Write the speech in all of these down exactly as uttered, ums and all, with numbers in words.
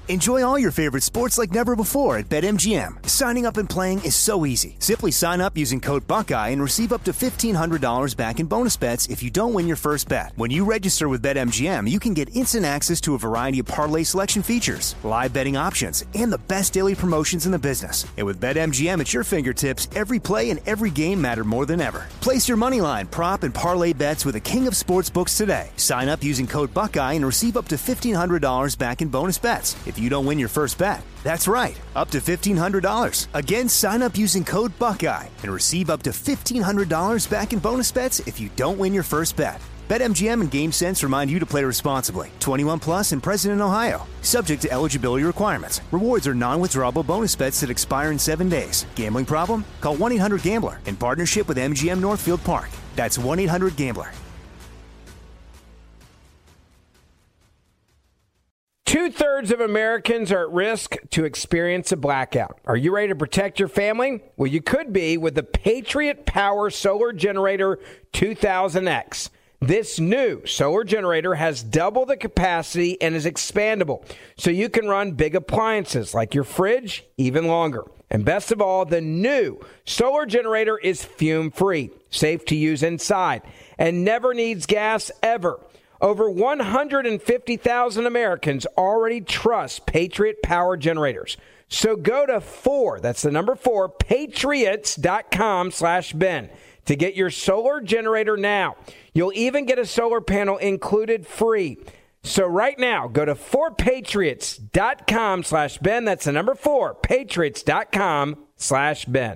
Enjoy all your favorite sports like never before at BetMGM. Signing up and playing is so easy. Simply sign up using code Buckeye and receive up to fifteen hundred dollars back in bonus bets if you don't win your first bet. When you register with BetMGM, you can get instant access to a variety of parlay selection features, live betting options, and the best daily promotions in the business. And with BetMGM at your fingertips, every play and every game matter more than ever. Place your moneyline, prop, and parlay bets with the king of sportsbooks today. Sign up using code Buckeye and receive up to fifteen hundred dollars back in bonus bets if you don't win your first bet. That's right, up to fifteen hundred dollars. Again, sign up using code Buckeye and receive up to fifteen hundred dollars back in bonus bets if you don't win your first bet. BetMGM and GameSense remind you to play responsibly. twenty-one plus and present in Ohio. Subject to eligibility requirements. Rewards are non-withdrawable bonus bets that expire in seven days. Gambling problem? Call one eight hundred gambler in partnership with M G M Northfield Park. That's one eight hundred gambler. Two-thirds of Americans are at risk to experience a blackout. Are you ready to protect your family? Well, you could be with the Patriot Power Solar Generator two thousand X. This new solar generator has double the capacity and is expandable, so you can run big appliances like your fridge even longer. And best of all, the new solar generator is fume-free, safe to use inside, and never needs gas ever. Over one hundred fifty thousand Americans already trust Patriot Power Generators. So go to four, that's the number four, patriots.com slash Ben to get your solar generator now. You'll even get a solar panel included free. So right now, go to four patriots.com slash Ben. That's the number four, patriots.com slash Ben.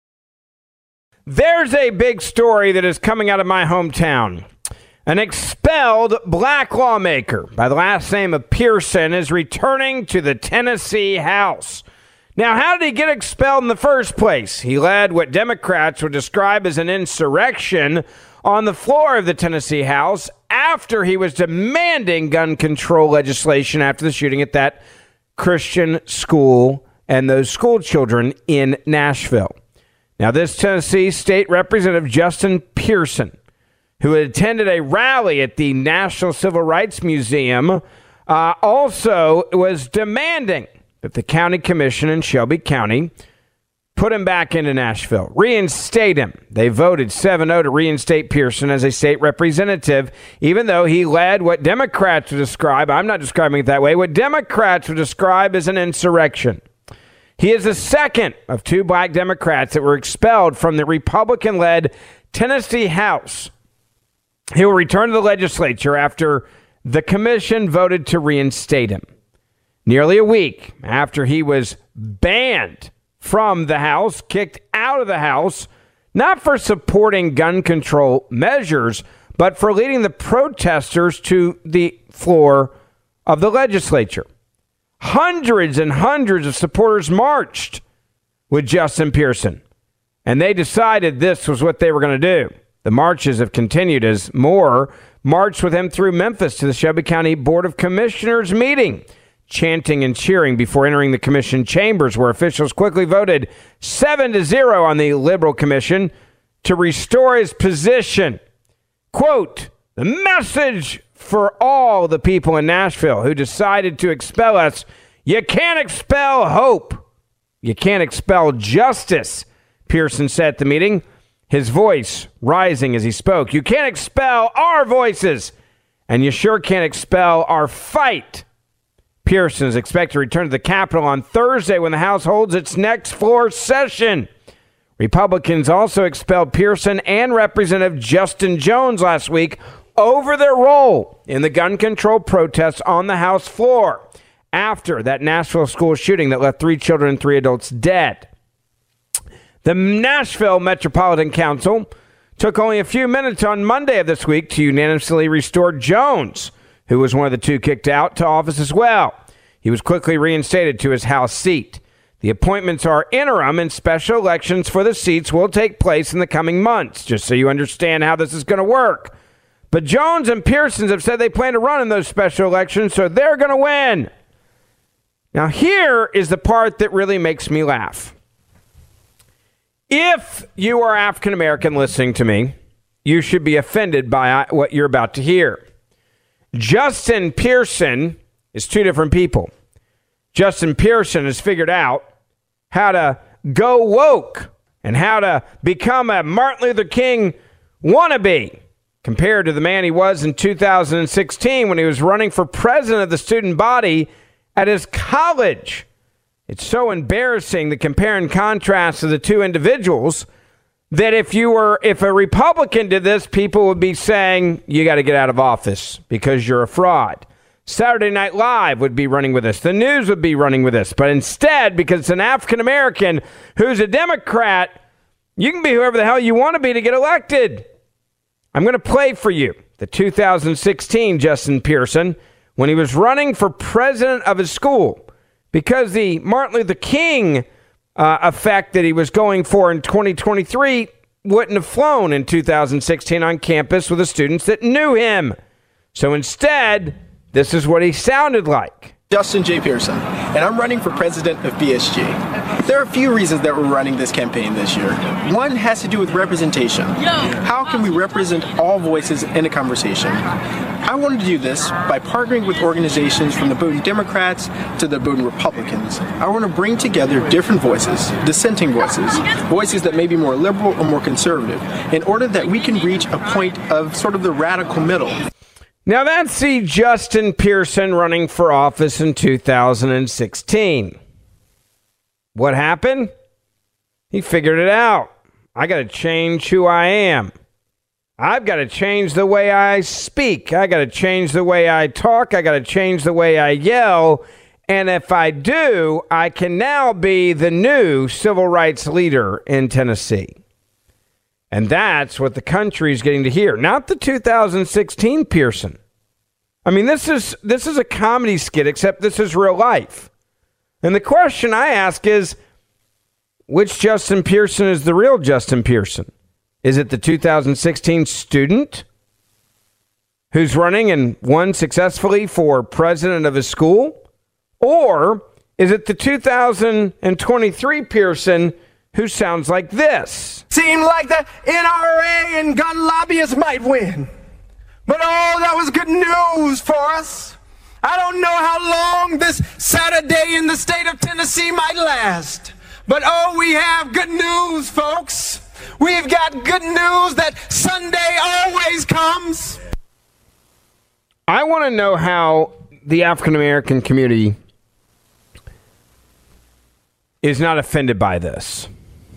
There's a big story that is coming out of my hometown. An expelled black lawmaker by the last name of Pearson is returning to the Tennessee House. Now, how did he get expelled in the first place? He led what Democrats would describe as an insurrection on the floor of the Tennessee House after he was demanding gun control legislation after the shooting at that Christian school and those school children in Nashville. Now, this Tennessee State Representative Justin Pearson, who had attended a rally at the National Civil Rights Museum, uh, also was demanding that the county commission in Shelby County put him back into Nashville, reinstate him. They voted seven oh to reinstate Pearson as a state representative, even though he led what Democrats would describe, I'm not describing it that way, what Democrats would describe as an insurrection. He is the second of two black Democrats that were expelled from the Republican-led Tennessee House. He will return to the legislature after the commission voted to reinstate him. Nearly a week after he was banned from the House, kicked out of the House, not for supporting gun control measures, but for leading the protesters to the floor of the legislature. Hundreds and hundreds of supporters marched with Justin Pearson, and they decided this was what they were going to do. The marches have continued as more marched with him through Memphis to the Shelby County Board of Commissioners meeting, chanting and cheering before entering the commission chambers, where officials quickly voted seven to zero on the Liberal Commission to restore his position. Quote, the message for all the people in Nashville who decided to expel us: you can't expel hope. You can't expel justice, Pearson said at the meeting, his voice rising as he spoke. You can't expel our voices, and you sure can't expel our fight. Pearson is expected to return to the Capitol on Thursday when the House holds its next floor session. Republicans also expelled Pearson and Representative Justin Jones last week over their role in the gun control protests on the House floor after that Nashville school shooting that left three children and three adults dead. The Nashville Metropolitan Council took only a few minutes on Monday of this week to unanimously restore Jones, who was one of the two kicked out, to office as well. He was quickly reinstated to his House seat. The appointments are interim, and special elections for the seats will take place in the coming months, just so you understand how this is going to work. But Jones and Pearson have said they plan to run in those special elections, so they're going to win. Now, here is the part that really makes me laugh. If you are African American listening to me, you should be offended by what you're about to hear. Justin Pearson is two different people. Justin Pearson has figured out how to go woke and how to become a Martin Luther King wannabe compared to the man he was in two thousand sixteen when he was running for president of the student body at his college. It's so embarrassing, the compare and contrast of the two individuals, that if you were, if a Republican did this, people would be saying, you got to get out of office because you're a fraud. Saturday Night Live would be running with this. The news would be running with this. But instead, because it's an African-American who's a Democrat, you can be whoever the hell you want to be to get elected. I'm going to play for you the two thousand sixteen Justin Pearson when he was running for president of his school, because the Martin Luther King uh, effect that he was going for in twenty twenty-three wouldn't have flown in two thousand sixteen on campus with the students that knew him. So instead, this is what he sounded like. Justin J. Pearson, and I'm running for president of B S G. There are a few reasons that we're running this campaign this year. One has to do with representation. How can we represent all voices in a conversation? I wanted to do this by partnering with organizations from the Bowdoin Democrats to the Bowdoin Republicans. I want to bring together different voices, dissenting voices, voices that may be more liberal or more conservative, in order that we can reach a point of sort of the radical middle. Now that's the Justin Pearson running for office in two thousand sixteen. What happened? He figured it out. I got to change who I am. I've got to change the way I speak. I got to change the way I talk. I got to change the way I yell. And if I do, I can now be the new civil rights leader in Tennessee. And that's what the country is getting to hear. Not the two thousand sixteen Pearson. I mean, this is this is a comedy skit, except this is real life. And the question I ask is, which Justin Pearson is the real Justin Pearson? Is it the two thousand sixteen student who's running and won successfully for president of his school? Or is it the two thousand twenty-three Pearson who sounds like this? Seemed like the N R A and gun lobbyists might win. But oh, that was good news for us. I don't know how long this Saturday in the state of Tennessee might last. But oh, we have good news, folks. We've got good news that Sunday always comes. I want to know how the African American community is not offended by this.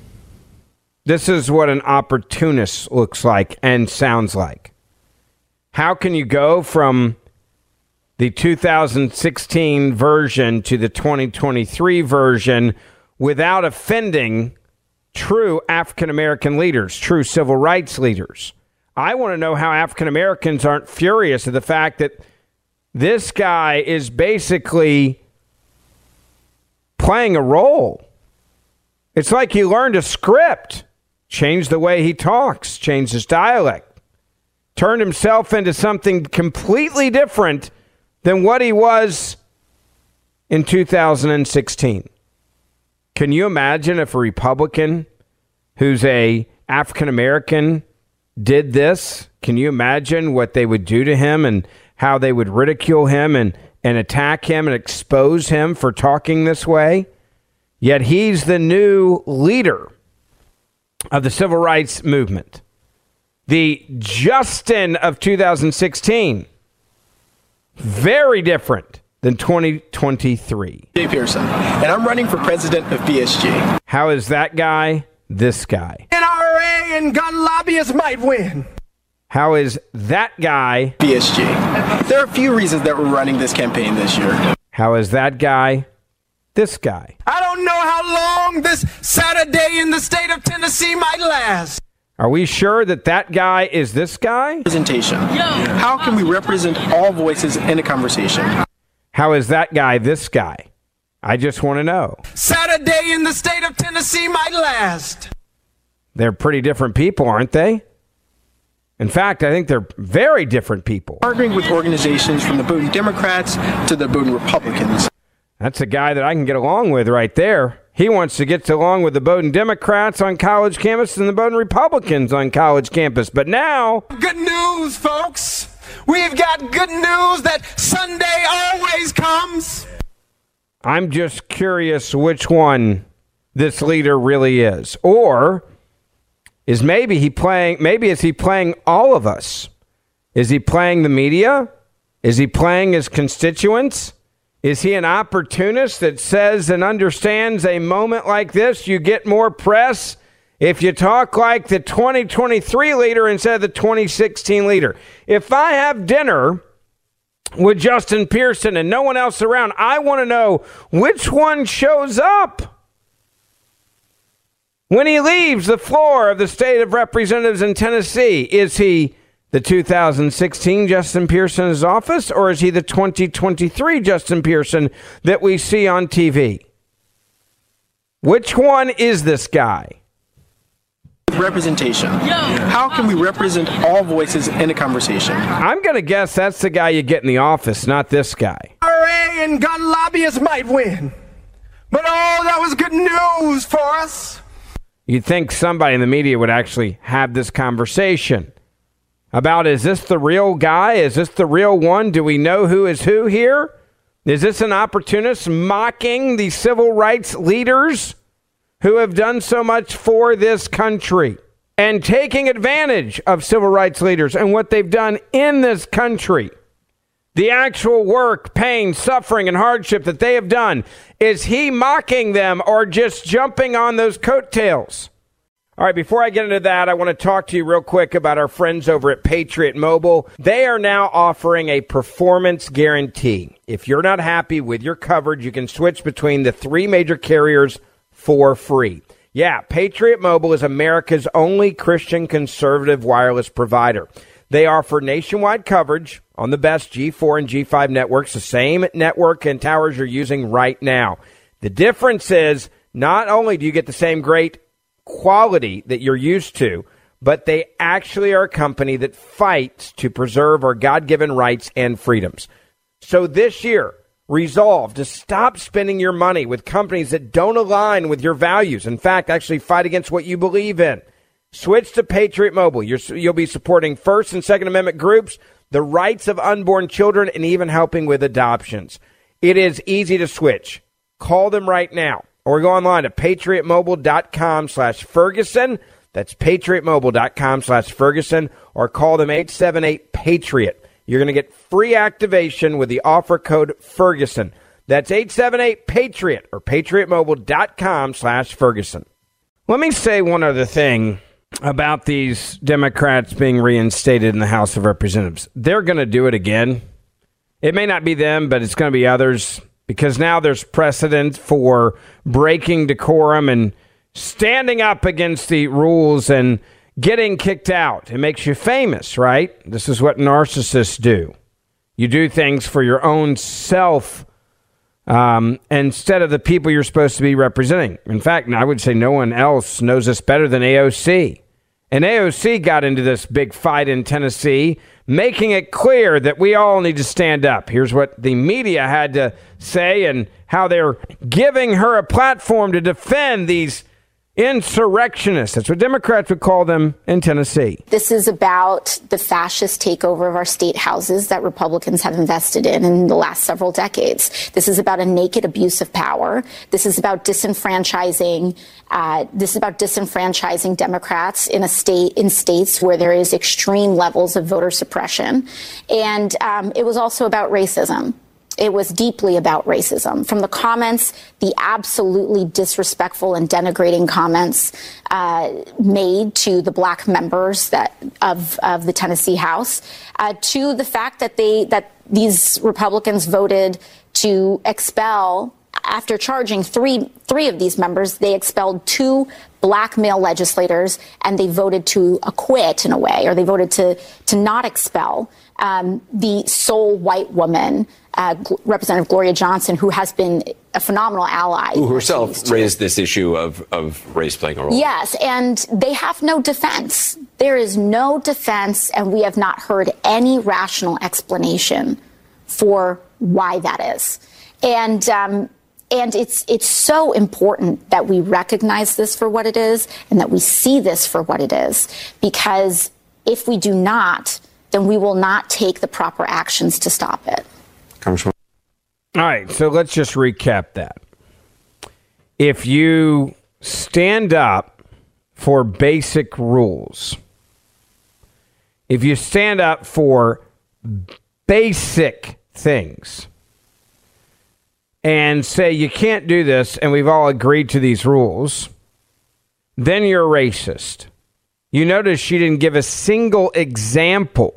This is what an opportunist looks like and sounds like. How can you go from the two thousand sixteen version to the twenty twenty-three version without offending true African American leaders, true civil rights leaders? I want to know how African Americans aren't furious at the fact that this guy is basically playing a role. It's like he learned a script, changed the way he talks, changed his dialect, turned himself into something completely different than what he was in two thousand sixteen. Can you imagine if a Republican who's a African American did this? Can you imagine what they would do to him and how they would ridicule him and, and attack him and expose him for talking this way? Yet he's the new leader of the civil rights movement. The Justin of two thousand sixteen, very different than twenty twenty-three. Jay Pearson, and I'm running for president of B S G. How is that guy this guy? N R A and gun lobbyists might win. How is that guy B S G? There are a few reasons that we're running this campaign this year. How is that guy this guy? I don't know how long this Saturday in the state of Tennessee might last. Are we sure that that guy is this guy? Representation. How can we represent all voices in a conversation? How is that guy this guy? I just want to know. Saturday in the state of Tennessee might last. They're pretty different people, aren't they? In fact, I think they're very different people. Partnering with organizations from the Bowdoin Democrats to the Bowdoin Republicans. That's a guy that I can get along with right there. He wants to get along with the Bowdoin Democrats on college campus and the Bowdoin Republicans on college campus. But now... Good news, folks. We've got good news that Sunday always comes. I'm just curious which one this leader really is. Or is maybe he playing, maybe is he playing all of us? Is he playing the media? Is he playing his constituents? Is he an opportunist that says and understands a moment like this, you get more press if you talk like the twenty twenty-three leader instead of the twenty sixteen leader? If I have dinner with Justin Pearson and no one else around, I want to know which one shows up when he leaves the floor of the State of Representatives in Tennessee. Is he the two thousand sixteen Justin Pearson in his office, or is he the twenty twenty-three Justin Pearson that we see on T V? Which one is this guy? Representation. How can we represent all voices in a conversation? I'm going to guess that's the guy you get in the office, not this guy. R A and gun lobbyists might win, but oh, that was good news for us. You'd think somebody in the media would actually have this conversation about, is this the real guy? Is this the real one? Do we know who is who here? Is this an opportunist mocking the civil rights leaders who have done so much for this country and taking advantage of civil rights leaders and what they've done in this country? The actual work, pain, suffering, and hardship that they have done. Is he mocking them or just jumping on those coattails? All right, before I get into that, I want to talk to you real quick about our friends over at Patriot Mobile. They are now offering a performance guarantee. If you're not happy with your coverage, you can switch between the three major carriers for free. Yeah, Patriot Mobile is America's only Christian conservative wireless provider. They offer nationwide coverage on the best G four and G five networks, the same network and towers you're using right now. The difference is not only do you get the same great quality that you're used to, but they actually are a company that fights to preserve our God-given rights and freedoms. So this year, resolve to stop spending your money with companies that don't align with your values. In fact, actually fight against what you believe in. Switch to Patriot Mobile. You're, you'll be supporting First and Second Amendment groups, the rights of unborn children, and even helping with adoptions. It is easy to switch. Call them right now. Or go online to patriotmobile.com slash Ferguson. That's patriotmobile.com slash Ferguson. Or call them eight seven eight PATRIOT. You're going to get free activation with the offer code Ferguson. That's eight seven eight PATRIOT or patriotmobile.com slash Ferguson. Let me say one other thing about these Democrats being reinstated in the House of Representatives. They're going to do it again. It may not be them, but it's going to be others. Because now there's precedent for breaking decorum and standing up against the rules and getting kicked out. It makes you famous, right? This is what narcissists do. You do things for your own self um, instead of the people you're supposed to be representing. In fact, I would say no one else knows this better than A O C. And A O C got into this big fight in Tennessee, making it clear that we all need to stand up. Here's what the media had to say and how they're giving her a platform to defend these insurrectionists. That's what Democrats would call them in Tennessee. This is about the fascist takeover of our state houses that Republicans have invested in in the last several decades. This is about a naked abuse of power. This is about disenfranchising. Uh, this is about disenfranchising Democrats in a state in states where there is extreme levels of voter suppression, and um, it was also about racism. It was deeply about racism. From the comments, the absolutely disrespectful and denigrating comments uh, made to the black members that of, of the Tennessee House, uh, to the fact that they that these Republicans voted to expel, after charging three three of these members, they expelled two black male legislators, and they voted to acquit in a way, or they voted to to not expel um, the sole white woman, uh, Representative Gloria Johnson, who has been a phenomenal ally. Who herself raised this issue of, of race playing a role. Yes, and they have no defense. There is no defense, and we have not heard any rational explanation for why that is. And um, and it's it's so important that we recognize this for what it is and that we see this for what it is, because if we do not, then we will not take the proper actions to stop it. Congresswoman. All right, so let's just recap that. If you stand up for basic rules, if you stand up for basic things and say you can't do this and we've all agreed to these rules, then you're a racist. You notice she didn't give a single example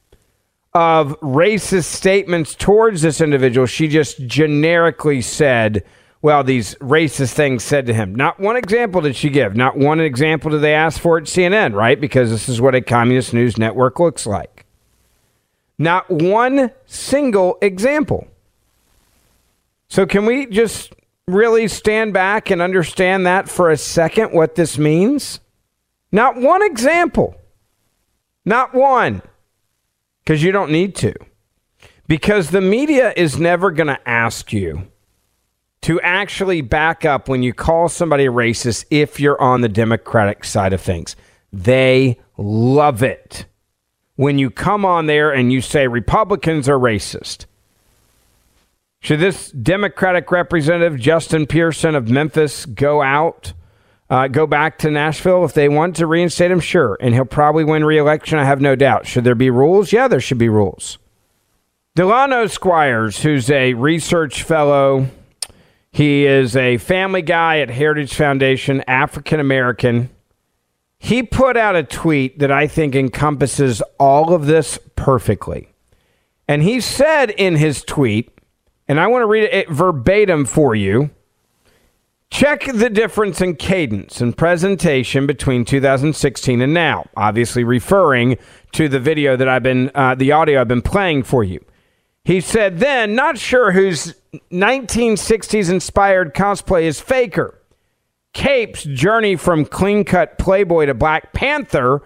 of racist statements towards this individual. She just generically said, well, these racist things said to him. Not one example did she give. Not one example did they ask for at C N N, right? Because this is what a communist news network looks like. Not one single example. So can we just really stand back and understand that for a second, what this means? Not one example. Not one. Because you don't need to. Because the media is never going to ask you to actually back up when you call somebody a racist if you're on the Democratic side of things. They love it when you come on there and you say Republicans are racist. Should this Democratic representative, Justin Pearson of Memphis, go out, uh, go back to Nashville if they want to reinstate him? Sure. And he'll probably win re-election, I have no doubt. Should there be rules? Yeah, there should be rules. Delano Squires, who's a research fellow, he is a family guy at Heritage Foundation, African-American. He put out a tweet that I think encompasses all of this perfectly. And he said in his tweet, and I want to read it verbatim for you, check the difference in cadence and presentation between two thousand sixteen and now, obviously referring to the video that I've been, uh, the audio I've been playing for you. He said then, not sure whose nineteen sixties inspired cosplay is faker. Cape's journey from clean-cut Playboy to Black Panther,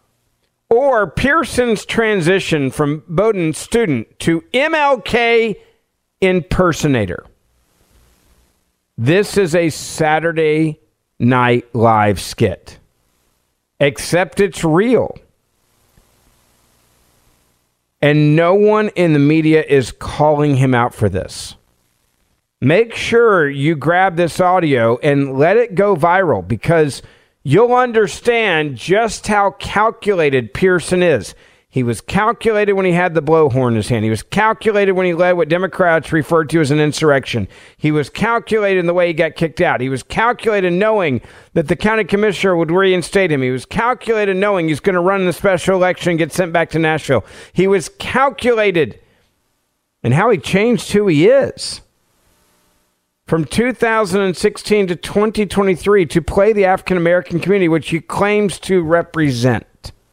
or Pearson's transition from Bowdoin student to M L K impersonator. This is a Saturday Night Live skit, except it's real. And no one in the media is calling him out for this. Make sure you grab this audio and let it go viral, because you'll understand just how calculated Pearson is. He was calculated when he had the blowhorn in his hand. He was calculated when he led what Democrats referred to as an insurrection. He was calculated in the way he got kicked out. He was calculated knowing that the county commissioner would reinstate him. He was calculated knowing he's going to run in the special election and get sent back to Nashville. He was calculated in how he changed who he is. From two thousand sixteen to twenty twenty-three to play the African-American community, which he claims to represent.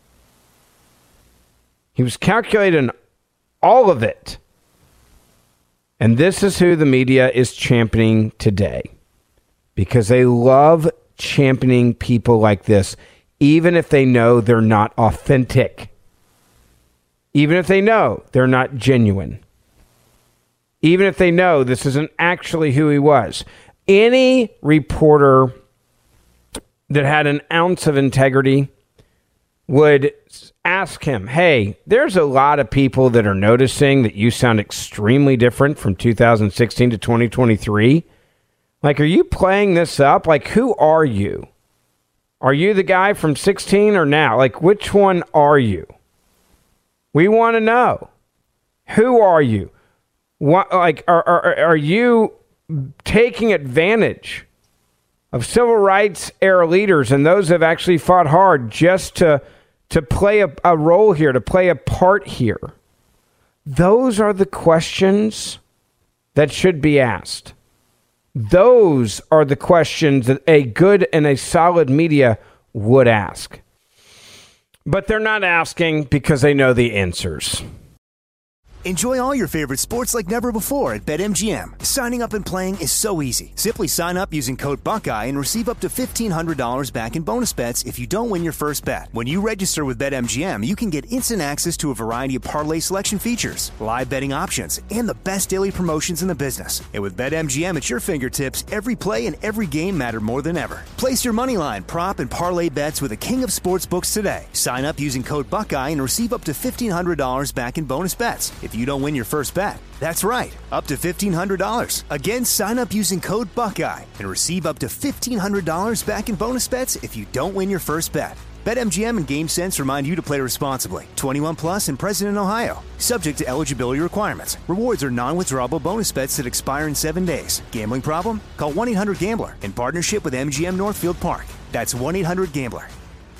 He was calculating all of it. And this is who the media is championing today. Because they love championing people like this, even if they know they're not authentic. Even if they know they're not genuine. Even if they know this isn't actually who he was. Any reporter that had an ounce of integrity would ask him, hey, there's a lot of people that are noticing that you sound extremely different from two thousand sixteen to twenty twenty-three. Like, are you playing this up? Like, who are you? Are you the guy from sixteen or now? Like, which one are you? We want to know. Who are you? What, like, are, are, are you taking advantage of civil rights era leaders and those that have actually fought hard just to to play a, a role here, to play a part here? Those are the questions that should be asked. Those are the questions that a good and a solid media would ask. But they're not asking because they know the answers. Enjoy all your favorite sports like never before at BetMGM. Signing up and playing is so easy. Simply sign up using code Buckeye and receive up to fifteen hundred dollars back in bonus bets if you don't win your first bet. When you register with BetMGM, you can get instant access to a variety of parlay selection features, live betting options, and the best daily promotions in the business. And with BetMGM at your fingertips, every play and every game matter more than ever. Place your moneyline, prop, and parlay bets with the king of sportsbooks today. Sign up using code Buckeye and receive up to fifteen hundred dollars back in bonus bets. If you don't win your first bet. That's right, up to fifteen hundred dollars. Again, sign up using code Buckeye and receive up to fifteen hundred dollars back in bonus bets if you don't win your first bet. BetMGM and GameSense remind you to play responsibly. twenty-one plus and present in Ohio. Subject to eligibility requirements. Rewards are non-withdrawable bonus bets that expire in seven days. Gambling problem? Call one eight hundred gambler in partnership with M G M Northfield Park. That's one eight hundred gambler.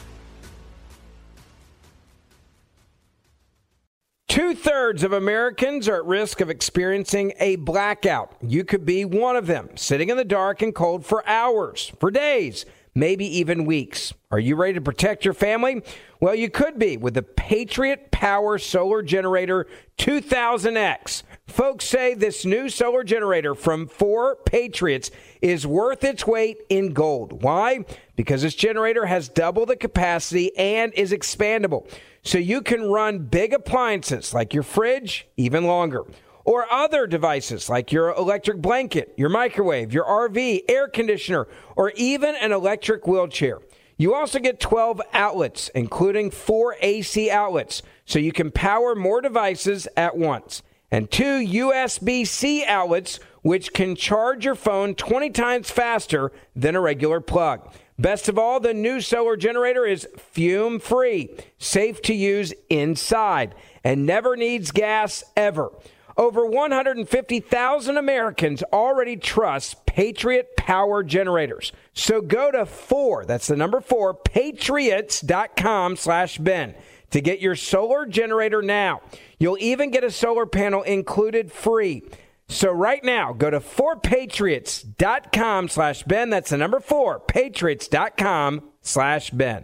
Two-thirds of Americans are at risk of experiencing a blackout. You could be one of them, sitting in the dark and cold for hours, for days, maybe even weeks. Are you ready to protect your family? Well, you could be with the Patriot Power Solar Generator two thousand X. Folks say this new solar generator from four Patriots is worth its weight in gold. Why? Because this generator has double the capacity and is expandable. So you can run big appliances like your fridge even longer, or other devices like your electric blanket, your microwave, your R V, air conditioner, or even an electric wheelchair. You also get twelve outlets, including four A C outlets, so you can power more devices at once, and two U S B C outlets, which can charge your phone twenty times faster than a regular plug. Best of all, the new solar generator is fume-free, safe to use inside, and never needs gas ever. Over one hundred fifty thousand Americans already trust Patriot Power Generators. So go to four, that's the number four, patriots.com slash Ben to get your solar generator now. You'll even get a solar panel included free. So right now, go to four patriots dot com slash Ben. That's the number four, patriots.com slash Ben.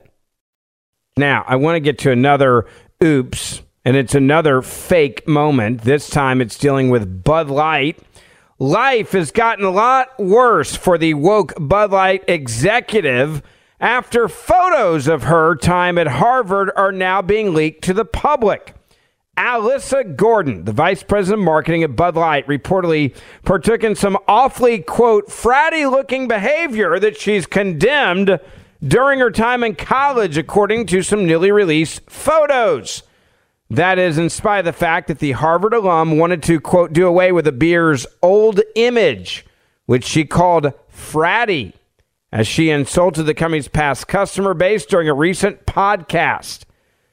Now, I want to get to another oops, and it's another fake moment. This time it's dealing with Bud Light. Life has gotten a lot worse for the woke Bud Light executive after photos of her time at Harvard are now being leaked to the public. Alyssa Gordon, the vice president of marketing at Bud Light, reportedly partook in some awfully, quote, fratty-looking behavior that she's condemned during her time in college, according to some newly released photos. That is, in spite of the fact that the Harvard alum wanted to, quote, do away with the beer's old image, which she called fratty, as she insulted the company's past customer base during a recent podcast.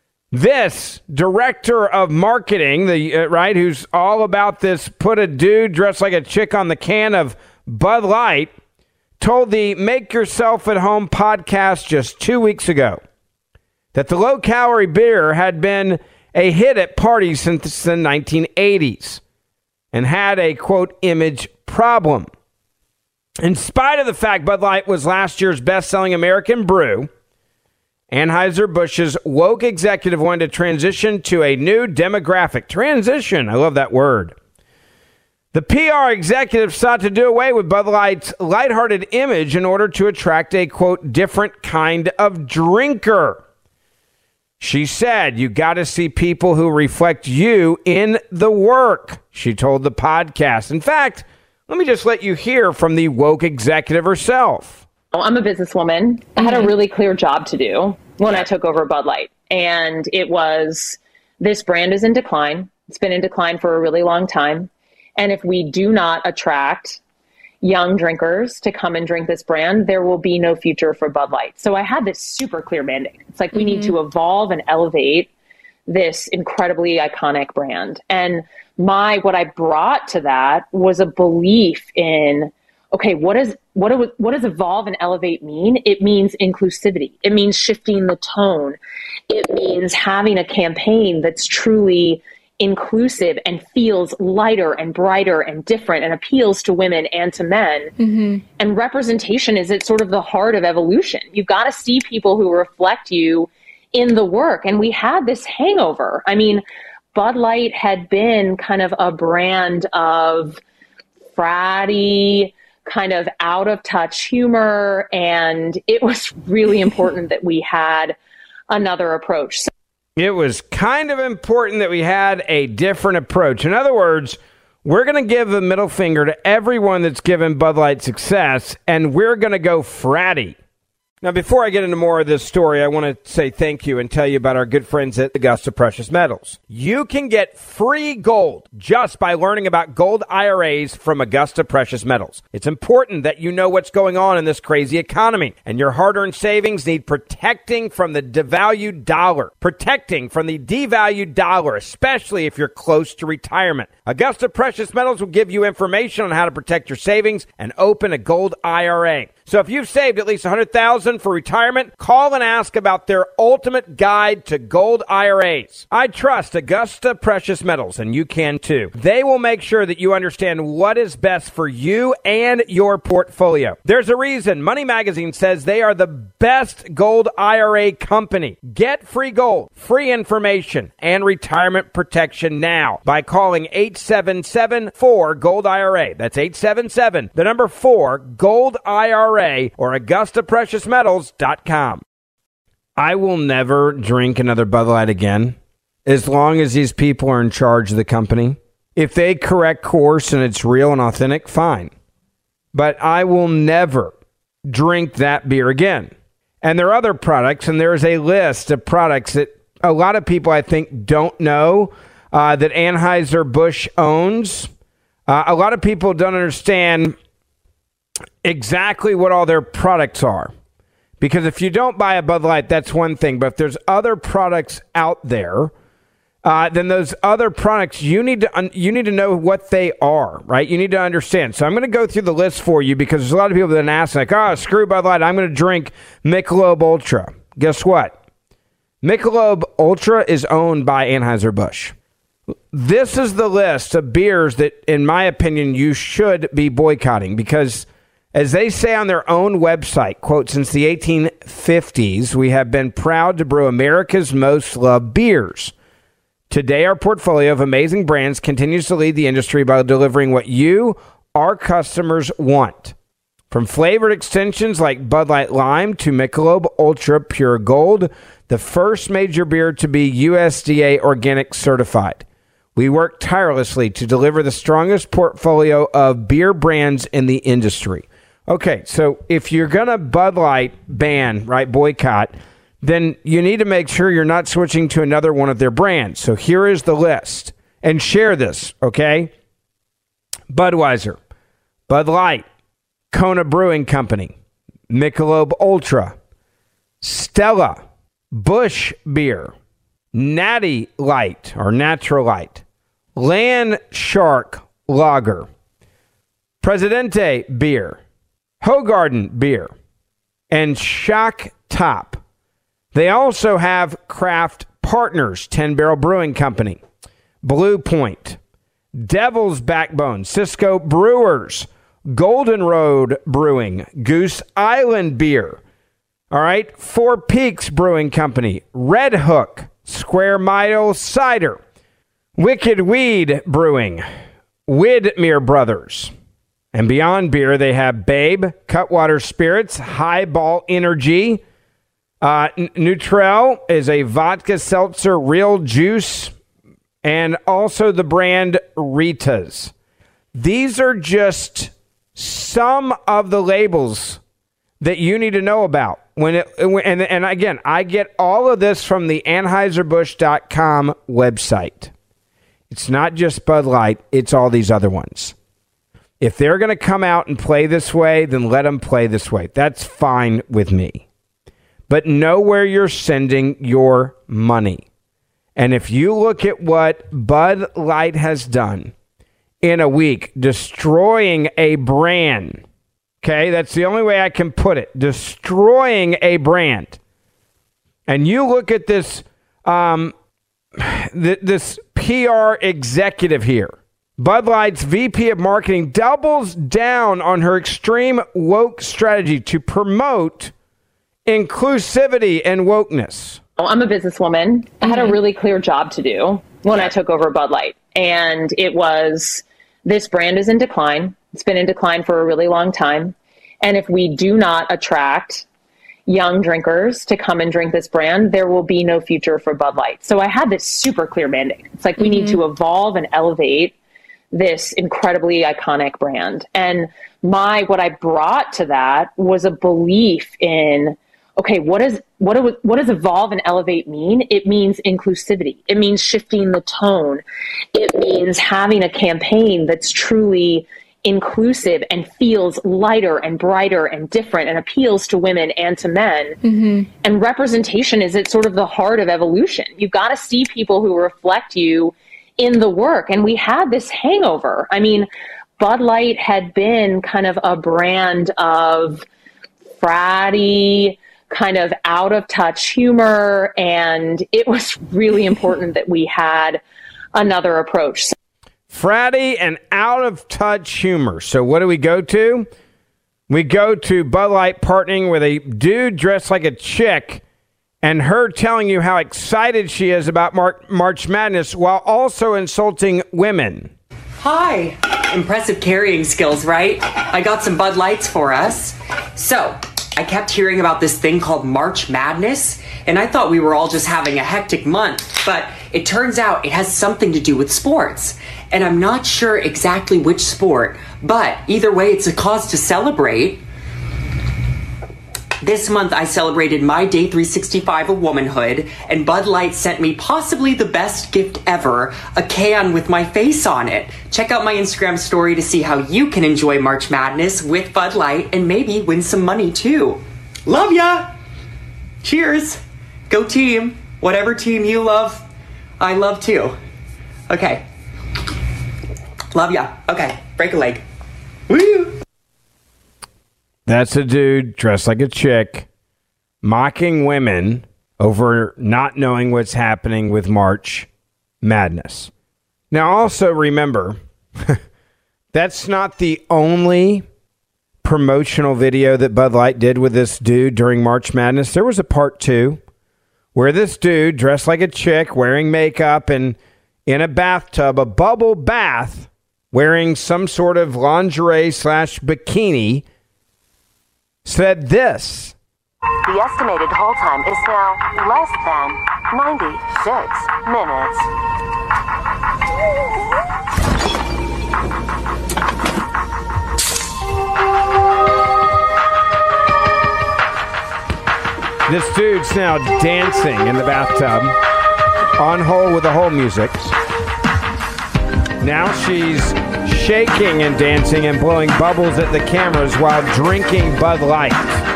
This director of marketing, the uh, right, who's all about this put a dude dressed like a chick on the can of Bud Light, told the Make Yourself at Home podcast just two weeks ago that the low-calorie beer had been a hit at parties since the nineteen eighties and had a, quote, image problem. In spite of the fact Bud Light was last year's best-selling American brew, Anheuser-Busch's woke executive wanted to transition to a new demographic. Transition, I love that word. The P R executive sought to do away with Bud Light's lighthearted image in order to attract a, quote, different kind of drinker. She said, you got to see people who reflect you in the work, she told the podcast. In fact, let me just let you hear from the woke executive herself. I'm a businesswoman. I had a really clear job to do when I took over Bud Light. And it was, this brand is in decline. It's been in decline for a really long time. And if we do not attract young drinkers to come and drink this brand, there will be no future for Bud Light. So I had this super clear mandate. It's like, we mm-hmm. need to evolve and elevate this incredibly iconic brand. And my, what I brought to that was a belief in, okay, what is what do, what does evolve and elevate mean? It means inclusivity. It means shifting the tone. It means having a campaign that's truly inclusive and feels lighter and brighter and different and appeals to women and to men. Mm-hmm. And representation is at sort of the heart of evolution. You've got to see people who reflect you in the work. And we had this hangover. I mean, Bud Light had been kind of a brand of fratty, kind of out of touch humor. And it was really important that we had another approach. So- it was kind of important that we had a different approach. In other words, we're going to give the middle finger to everyone that's given Bud Light success, and we're going to go fratty. Now, before I get into more of this story, I want to say thank you and tell you about our good friends at Augusta Precious Metals. You can get free gold just by learning about gold I R As from Augusta Precious Metals. It's important that you know what's going on in this crazy economy, and your hard-earned savings need protecting from the devalued dollar. Protecting from the devalued dollar, especially if you're close to retirement. Augusta Precious Metals will give you information on how to protect your savings and open a gold I R A. So if you've saved at least one hundred thousand dollars for retirement, call and ask about their ultimate guide to gold I R As. I trust Augusta Precious Metals, and you can too. They will make sure that you understand what is best for you and your portfolio. There's a reason Money Magazine says they are the best gold I R A company. Get free gold, free information, and retirement protection now by calling eight seven seven, four, gold I R A. That's eight seven seven, the number four, gold I R A, or Augusta Precious Metals dot com. I will never drink another Bud Light again as long as these people are in charge of the company. If they correct course and it's real and authentic, fine. But I will never drink that beer again. And there are other products, and there's a list of products that a lot of people, I think, don't know uh, that Anheuser-Busch owns. Uh, a lot of people don't understand exactly what all their products are. Because if you don't buy a Bud Light, that's one thing. But if there's other products out there, uh, then those other products, you need to un- you need to know what they are, right? You need to understand. So I'm going to go through the list for you because there's a lot of people that ask, like, oh, screw Bud Light, I'm going to drink Michelob Ultra. Guess what? Michelob Ultra is owned by Anheuser-Busch. This is the list of beers that, in my opinion, you should be boycotting because, as they say on their own website, quote, since the eighteen fifties, we have been proud to brew America's most loved beers. Today, our portfolio of amazing brands continues to lead the industry by delivering what you, our customers, want. From flavored extensions like Bud Light Lime to Michelob Ultra Pure Gold, the first major beer to be U S D A organic certified. We work tirelessly to deliver the strongest portfolio of beer brands in the industry. Okay, so if you're going to Bud Light ban, right, boycott, then you need to make sure you're not switching to another one of their brands. So here is the list. And share this, okay? Budweiser, Bud Light, Kona Brewing Company, Michelob Ultra, Stella, Busch Beer, Natty Light or Natural Light, Land Shark Lager, Presidente Beer, Hoegaarden Beer, and Shock Top. They also have Craft Partners, ten Barrel Brewing Company, Blue Point, Devil's Backbone, Cisco Brewers, Golden Road Brewing, Goose Island Beer, all right, Four Peaks Brewing Company, Red Hook, Square Mile Cider, Wicked Weed Brewing, Widmer Brothers. And beyond beer, they have Babe, Cutwater Spirits, Highball Energy. Uh, N- Nutrell is a vodka seltzer, real juice, and also the brand Rita's. These are just some of the labels that you need to know about. When it, and, and again, I get all of this from the Anheuser Busch dot com website. It's not just Bud Light, it's all these other ones. If they're going to come out and play this way, then let them play this way. That's fine with me. But know where you're sending your money. And if you look at what Bud Light has done in a week, destroying a brand, okay, that's the only way I can put it, destroying a brand. And you look at this, um, th- this P R executive here. Bud Light's V P of Marketing doubles down on her extreme woke strategy to promote inclusivity and wokeness. I'm a businesswoman. I had a really clear job to do when I took over Bud Light. And it was, this brand is in decline. It's been in decline for a really long time. And if we do not attract young drinkers to come and drink this brand, there will be no future for Bud Light. So I had this super clear mandate. It's like, we mm-hmm. need to evolve and elevate this incredibly iconic brand. And my, what I brought to that was a belief in okay, what is what do, what does evolve and elevate mean? It means inclusivity. It means shifting the tone. It means having a campaign that's truly inclusive and feels lighter and brighter and different and appeals to women and to men. Mm-hmm. And representation is at sort of the heart of evolution. You've got to see people who reflect you in the work. And we had this hangover. I mean, Bud Light had been kind of a brand of fratty, kind of out of touch humor. And it was really important that we had another approach. Fratty and out of touch humor. So what do we go to? We go to Bud Light partnering with a dude dressed like a chick and her telling you how excited she is about Mar- March Madness while also insulting women. Hi. Impressive carrying skills, right? I got some Bud Lights for us. So, I kept hearing about this thing called March Madness, and I thought we were all just having a hectic month, but it turns out it has something to do with sports. And I'm not sure exactly which sport, but either way, it's a cause to celebrate. This month, I celebrated my day three sixty-five of womanhood, and Bud Light sent me possibly the best gift ever, a can with my face on it. Check out my Instagram story to see how you can enjoy March Madness with Bud Light and maybe win some money too. Love ya! Cheers! Go team! Whatever team you love, I love too. Okay. Love ya. Okay, break a leg. Woo! That's a dude dressed like a chick mocking women over not knowing what's happening with March Madness. Now, also remember, that's not the only promotional video that Bud Light did with this dude during March Madness. There was a part two where this dude dressed like a chick wearing makeup and in a bathtub, a bubble bath, wearing some sort of lingerie slash bikini, said this. The estimated hold time is now less than ninety-six minutes. This dude's now dancing in the bathtub on hold with the whole music. Now she's shaking and dancing and blowing bubbles at the cameras while drinking Bud Light.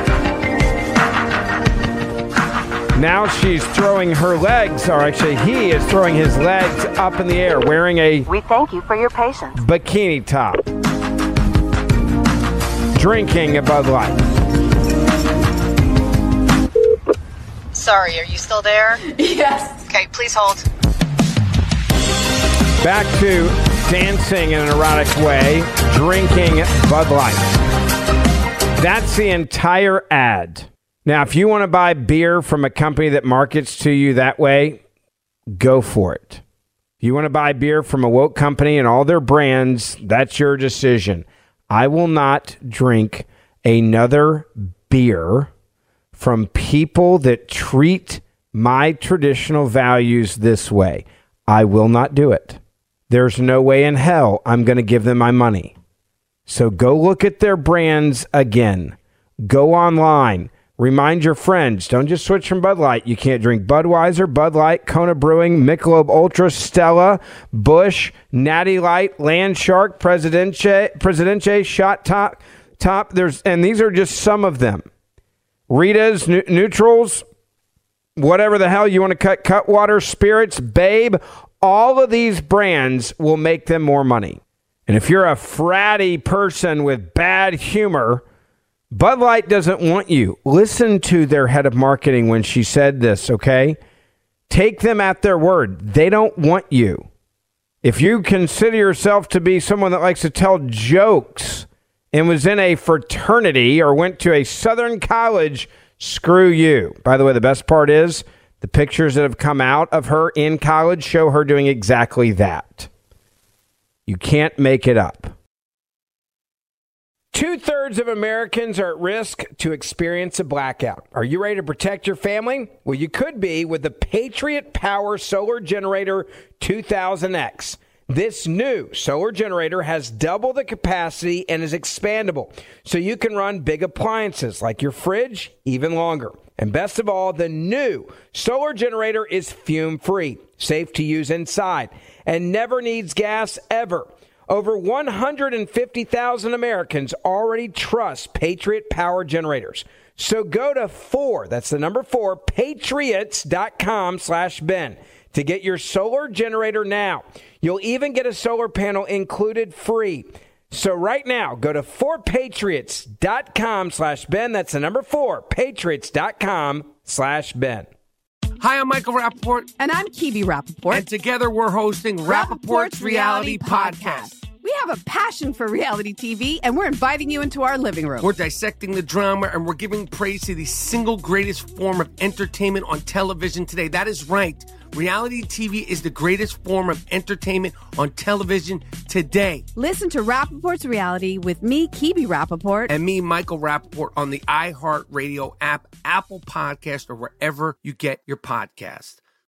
Now she's throwing her legs, or actually he is throwing his legs up in the air, wearing a We thank you for your patience. bikini top, drinking a Bud Light. Sorry, are you still there? Yes. Okay, please hold. Back to dancing in an erotic way, drinking Bud Light. That's the entire ad. Now, if you want to buy beer from a company that markets to you that way, go for it. If you want to buy beer from a woke company and all their brands, that's your decision. I will not drink another beer from people that treat my traditional values this way. I will not do it. There's no way in hell I'm going to give them my money. So go look at their brands again. Go online. Remind your friends. Don't just switch from Bud Light. You can't drink Budweiser, Bud Light, Kona Brewing, Michelob Ultra, Stella, Busch, Natty Light, Land Shark, Presidente, Presidente, Shot Top, Top. There's and these are just some of them. Rita's, nu- Neutrals, whatever the hell you want to cut, Cutwater, Spirits, Babe. All of these brands will make them more money. And if you're a fratty person with bad humor, Bud Light doesn't want you. Listen to their head of marketing when she said this, okay? Take them at their word. They don't want you. If you consider yourself to be someone that likes to tell jokes and was in a fraternity or went to a Southern college, screw you. By the way, the best part is the pictures that have come out of her in college show her doing exactly that. You can't make it up. Two-thirds of Americans are at risk to experience a blackout. Are you ready to protect your family? Well, you could be with the Patriot Power Solar Generator two thousand X. This new solar generator has double the capacity and is expandable, so you can run big appliances like your fridge even longer. And best of all, the new solar generator is fume-free, safe to use inside, and never needs gas ever. Over one hundred fifty thousand Americans already trust Patriot Power Generators. So go to four, that's the number four, patriots.com slash Ben to get your solar generator now. You'll even get a solar panel included free. So right now, go to four patriots.com slash Ben. That's the number four, patriots.com slash Ben. Hi, I'm Michael Rappaport. And I'm Kibi Rappaport. And together we're hosting Rappaport's, Rappaport's Reality, Reality Podcast. Podcast. We have a passion for reality T V, and we're inviting you into our living room. We're dissecting the drama, and we're giving praise to the single greatest form of entertainment on television today. That is right. Reality T V is the greatest form of entertainment on television today. Listen to Rappaport's Reality with me, Kibi Rappaport. And me, Michael Rappaport, on the iHeartRadio app, Apple Podcast, or wherever you get your podcast.